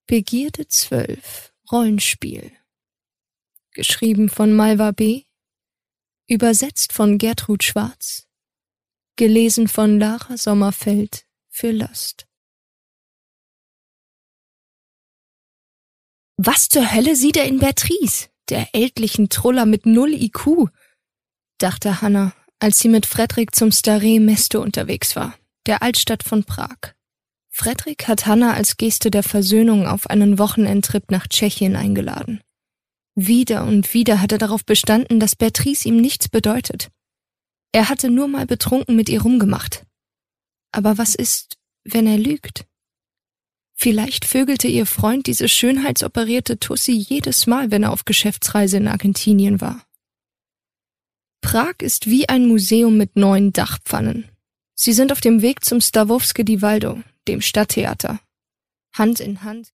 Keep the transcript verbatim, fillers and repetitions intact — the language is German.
Begierde zwölf Rollenspiel. Geschrieben von Malva B., übersetzt von Gertrud Schwarz, gelesen von Lara Sommerfeld für Lost. Was zur Hölle sieht er in Beatrice, der ältlichen Truller mit null I Q, dachte Hannah, als sie mit Fredrik zum Staré Mesto unterwegs war, der Altstadt von Prag. Fredrik hat Hannah als Geste der Versöhnung auf einen Wochenendtrip nach Tschechien eingeladen. Wieder und wieder hat er darauf bestanden, dass Beatrice ihm nichts bedeutet. Er hatte nur mal betrunken mit ihr rumgemacht. Aber was ist, wenn er lügt? Vielleicht vögelte ihr Freund diese schönheitsoperierte Tussi jedes Mal, wenn er auf Geschäftsreise in Argentinien war. Prag ist wie ein Museum mit neun Dachpfannen. Sie sind auf dem Weg zum Stavovsky di Valdo, dem Stadttheater. Hand in Hand